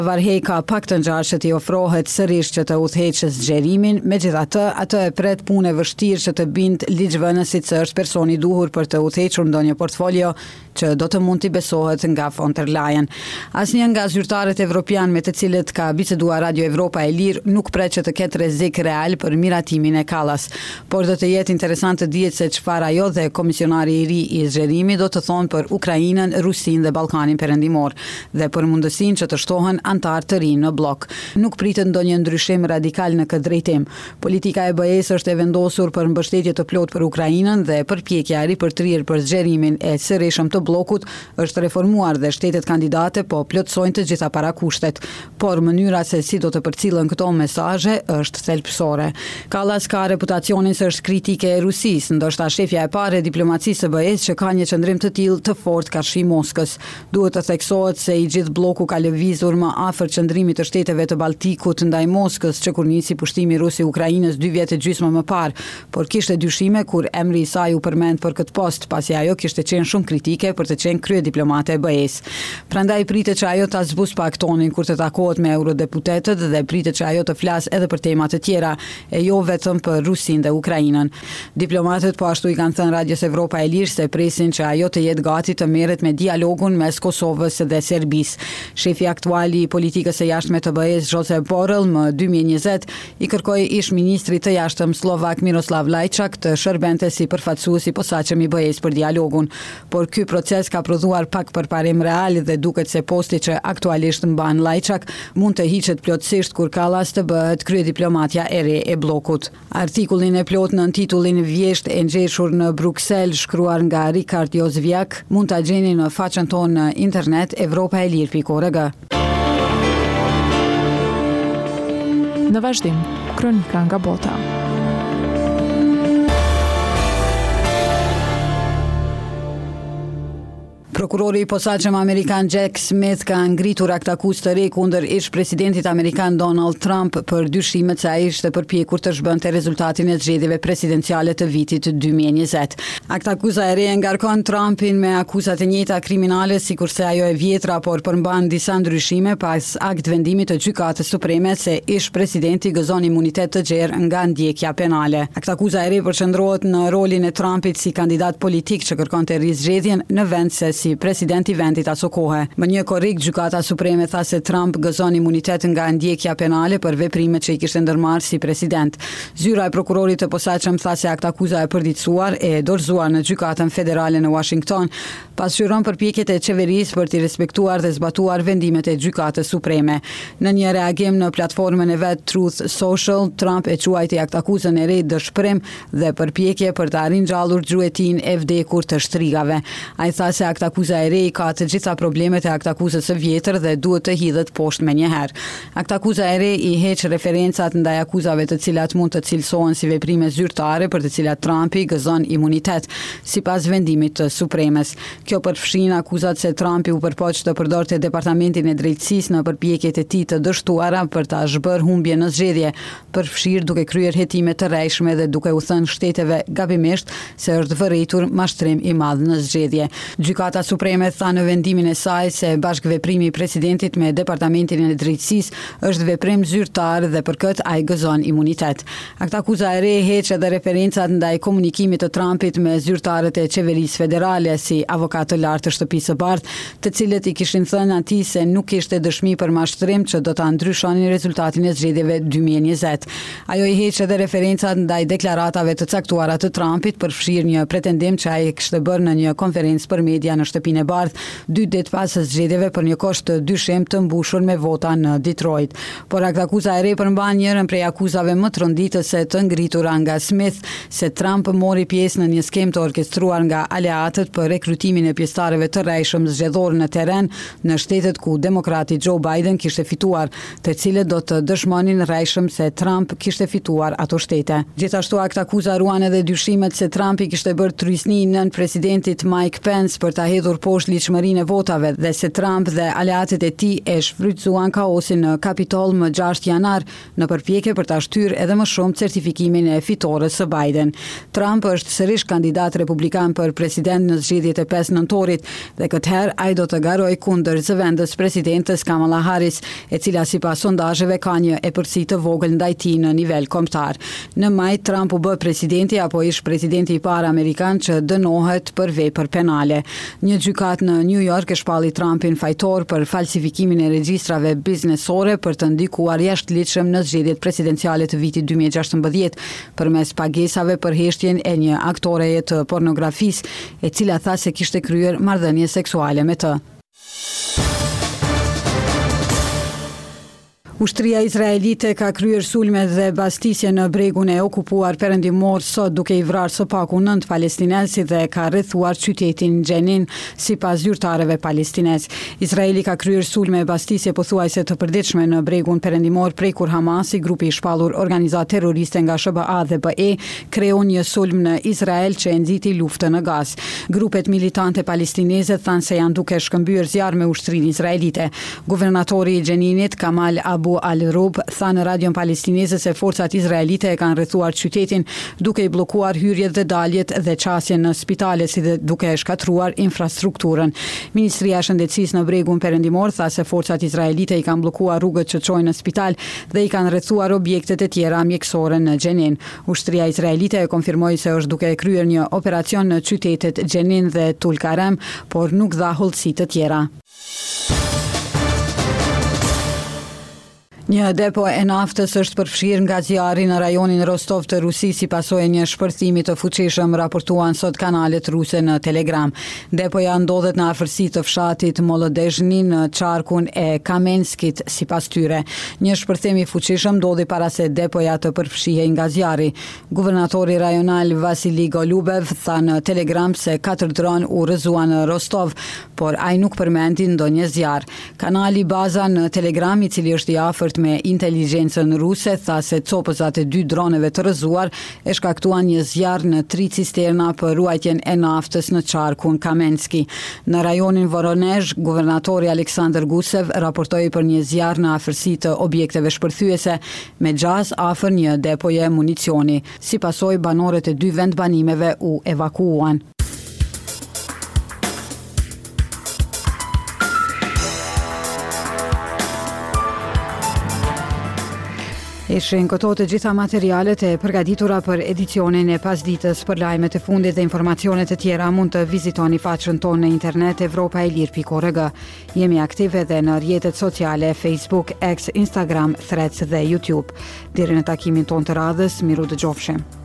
Varhej ka pak të ngjarë që t'i ofrohet sërish që të udhëheqës zgjerimin, megjithatë, atë e pret punë e vështirë që të bind ligjvënësit se është personi duhur për të udhëhequr ndonjë portfolio që do të mund t'i besohet nga von der Leyen. Asnjë nga zyrtarët evropian me të cilët ka biseduar Radio Evropa e Lirë nuk pret që të ketë rrezik real për miratimin e Kallas, por do të jetë interesant të dihet se çfarë ajo dhe komisionari i ri i zgjerimit do të thonë për Ukrainën, Rusinë dhe Ballkanin Perëndimor dhe për mundësinë që të shtohen antar të rinj në blok. Nuk pritet ndonjë ndryshim radikal në këtë drejtim. Politika e BE-s është e vendosur për mbështetje të plotë për Ukrainën dhe përpjekja e ripërtrirë për zgjerimin e sërishëm të bllokut është reformuar dhe shtetet kandidate po plotësojnë të gjitha parakushtet, por mënyra se si do të përcillen këto mesazhe është thelbësore. Kallas ka reputacionin se është kritike e Rusisë, ndoshta shefja e parë e diplomacisë së BE-s që ka një qëndrim të tillë të fortë karshi Moskës. Duhet të theksohet se i gjithë bloku ka lëvizur më afër qëndrimit të shteteve të Balltikut ndaj Moskës që kur nisi pushtimi rus i Ukrainës 2 vjet e gjysmë më parë, por kishte dyshime kur emri i saj u përmend për këtë post, pasi ajo kishte qenë shumë kritike për të qenë krye diplomate e BE-s. Prandaj pritet që ajo ta zbuspak tonin kur të takohet me eurodeputetët dhe pritet që ajo të flasë edhe për tema të tjera, e jo vetëm për Rusinë dhe Ukrainën. Diplomatët po ashtu i kanë thënë Radios Evropa e Lirë se presin që ajo të jetë gati të merret me dialogun mes Kosovës dhe Serbisë. Shefi aktuali i politikës së jashtme të BE-s, Josep Borrell, më 2020 i kërkoi ish ministrit të jashtëm slovak Miroslav Lajčak të shërbente si përfaqësues i posaçëm i BE-s për dialogun, por ky proces ka prodhuar pak përparim real dhe duket se posti që aktualisht mban Lajčak mund të hiqet plotësisht kur Kallas të bëhet kryediplomatja e re e bllokut. Artikullin e plot në titullin Vjesht e ngjeshur në Bruksel, shkruar nga Rikard Jozviak, mund ta gjeni në faqen tonë në internet evropaelir.org. Në vazhdim, kronika nga bota. Prokurori i posaçëm amerikan Jack Smith ka ngritur aktakuzë të re kundër ish-presidentit amerikan Donald Trump për dyshimet se ai ishte përpjekur të zhbënte rezultatin e zgjedhjeve presidenciale të vitit 2020. Aktakuza e re ngarkon Trumpin me akuzat e njëjta kriminale sikurse ajo e vjetra, por përmban disa ndryshime pas akt vendimit të Gjykatës Supreme se ish-presidenti gëzon imunitet të gjerë nga ndjekja penale. Aktakuza e re përqendrohet në rolin e Trumpit si kandidat politik që kërkonte rizgjedhjen në vend se si president i vendit aso kohe. Më një korrik, Gjykata Supreme tha se Trump gëzon imunitet nga ndjekja penale për veprimet që i kishte ndërmarrë si president. Zyra e prokurorit të posaçëm tha se aktakuza e përditësuar e dorëzuar në Gjykatën Federale në Washington pasqyron përpjekjet e qeverisë për të respektuar dhe zbatuar vendimet e Gjykatës Supreme. Në një reagim në platformën e vet Truth Social, Trump e quajti aktakuzën e re dëshpërim dhe përpjekje për të arringjallur gjuetin e vdekur të shtrigave. Ai tha se aktakuza e re ka të gjitha problemet e aktakuzës së vjetër dhe duhet të hidhet poshtë menjëherë. Aktakuza e re i heq referencat ndaj akuzave të cilat mund të cilësohen si veprime zyrtare për të cilat Trumpi gëzon imunitet, sipas vendimit të Supremes. Kjo përfshin akuzat se Trumpi u përpoq të përdorte Departamentin e Drejtësisë në përpjekjet e tij të dështuara për ta zhbërë humbje në zgjedhje, përfshirë duke kryer hetime të rrejshme dhe duke u thënë shteteve gabimisht se është vërejtur mashtrim i madh në zgjedhje. Gjykata Supreme tha në vendimin e saj se bashkëveprimi i presidentit me Departamentin e Drejtësisë është veprim zyrtar dhe për këtë ai gëzon imunitet. Aktakuza e re heq edhe referencat ndaj komunikimit të Trumpit me zyrtarët e qeverisë federale si avokat të lartë të Shtëpisë së Bardhë, të cilët i kishin thënë atij se nuk kishte dëshmi për mashtrim që do ta ndryshonin rezultatin e zgjedhjeve 2020. Ajo i heq edhe referencat ndaj deklaratave të caktuara të Trumpit, përfshirë një pretendim që ai kishte bërë në një konferencë për media në Shtëpinë e Bardhë 2 ditë pas zgjedhjeve për një kosht të dyshim të mbushur me vota në Detroit. Por aktakuza e re përmban njërin prej akuzave më të rënditëse të ngritura nga Smith se Trump mori pjesë në një skemë të orkestruar nga aleatët për rekrutimin e pjesëtarëve të rrejshëm zgjedhor në terren në shtetet ku demokrati Joe Biden kishte fituar, të cilët do të dëshmonin rrejshëm se Trump kishte fituar ato shtete. Gjithashtu aktakuza ruan edhe dyshimet se Trumpi kishte bërë trysni nën presidentit Mike Pence për ta hedhur hedhur poshtë ligjshmërinë e votave dhe se Trump dhe aleatët e tij e shfrytzuan kaosin në Kapitol më 6 janar në përpjekje për ta shtyrë edhe më shumë certifikimin e fitores së Biden. Trump është sërish kandidat republikan për president në zgjedhjet e 5 nëntorit dhe këtë herë ai do të garojë kundër zëvendës presidentes Kamala Harris, e cila sipas sondazheve ka një epërsi të vogël ndaj tij në nivel kombëtar. Në maj Trump u bë presidenti apo ish presidenti i parë amerikan që dënohet për vepër penale. Një gjykat në New York e shpalli Trumpin fajtor për falsifikimin e regjistrave biznesore për të ndikuar jashtëligjshëm në zgjedhjet presidenciale të vitit 2016 përmes pagesave për heshtjen e një aktoreje të pornografisë, e cila tha se kishte kryer marrëdhënie seksuale me të. Ushtria izraelite ka kryer sulme dhe bastisje në bregun e okupuar perëndimor sot, duke i vrarë së paku 9 palestinesi dhe ka rrethuar qytetin Jenin, sipas zyrtarëve palestinez. Izraeli ka kryer sulme e bastisje pothuajse të përditshme në bregun perëndimor prej kur Hamasi, grupi i shpallur organizatë terroriste nga SBA dhe BE, kreu një sulm në Izrael që e nxiti luftën në Gaz. Grupet militante palestineze thanë se janë duke shkëmbyer zjarr me ushtrinë izraelite. Guvernatori i Jeninit Kamal Abu Al-Rub tha në radion palestineze se forcat izraelite e kanë rrethuar qytetin duke i bllokuar hyrjet dhe daljet dhe qasjen në spitale, si dhe duke e shkatruar infrastrukturën. Ministria e Shëndetësisë në bregun perëndimor tha se forcat izraelite i kanë bllokuar rrugët që çojnë në spital dhe i kanë rrethuar objektet e tjera mjekësore në Jenin. Ushtria izraelite e konfirmoi se është duke e kryer një operacion në qytetet Jenin dhe Tulkarem, por nuk dha hollësi të tjera. Një depo e naftës është përfshirë nga zjarri në rajonin Rostov të Rusisë si pasojë një shpërthimi të fuqishëm, raportuan sot kanalet ruse në Telegram. Depoja ndodhet në afërsi të fshatit Molodezhny në qarkun e Kamenskit, sipas tyre. Një shpërthim i fuqishëm ndodhi para se depoja të përfshihej nga zjarri. Guvernatori rajonal Vasili Golubev tha në Telegram se 4 dron u rrëzuan në Rostov, por ai nuk përmendi ndonjë zjarr. Kanali Baza në Telegram, i cili është i afërt me inteligjencën ruse, tha se copëzat e 2 droneve të rrëzuar e shkaktuan një zjarr në 3 cisterna për ruajtjen e naftës në qarkun Kamenski. Në rajonin Voronezh, guvernatori Aleksandr Gusev raportoi për një zjarr në afërsi të objekteve shpërthyese me gjaz afër një depoje municioni. Si pasojë, banorët e 2 vendbanimeve u evakuuan. Ishin këto të gjitha materialet e përgatitura për edicionin e pasditës. Për lajmet e fundit dhe informacionet e tjera mund të vizitoni faqen tonë në internet evropaelir.org. Jemi aktive edhe në rrjetet sociale Facebook, X, Instagram, Threads dhe YouTube. Deri në takimin tonë të radhës, miru dëgjofshim.